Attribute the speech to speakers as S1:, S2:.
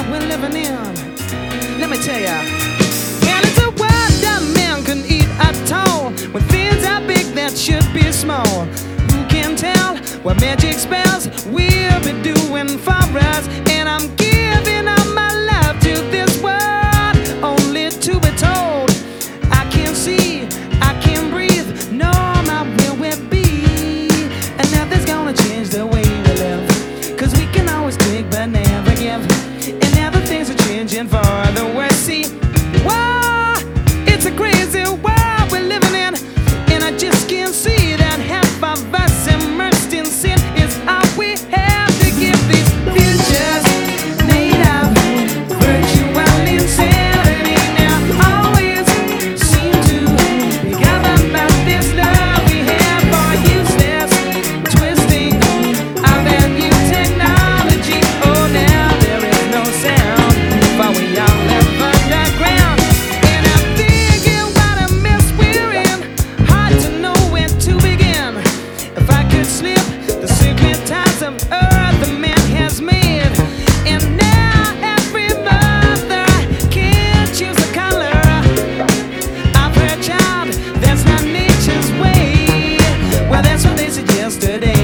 S1: we're living in. Let me tell ya. And it's a world that man can eat at all, when things are big that should be small. Who can tell what magic spells we'll be doing for us? And I'm giving up my love to this world, only to be told I can't see, I can't breathe, no, my will will be. And nothing's gonna change the way we live, 'cause we can always take but never give. And now the things are changing for the worse. See, whoa, it's a crazy world we're living in, and I just can't see that half of us immersed in sin is all we have to give. These futures made of virtual insanity now always seem to be governed by this love we have for useless twisting of that new technology. Oh, now there is no sound, but we all live underground. And I'm thinking what a mess we're in, hard to know where to begin. If I could slip the secret ties of earth the man has made, and now every mother can't choose a color of her child, that's not nature's way. Well, that's what they said yesterday.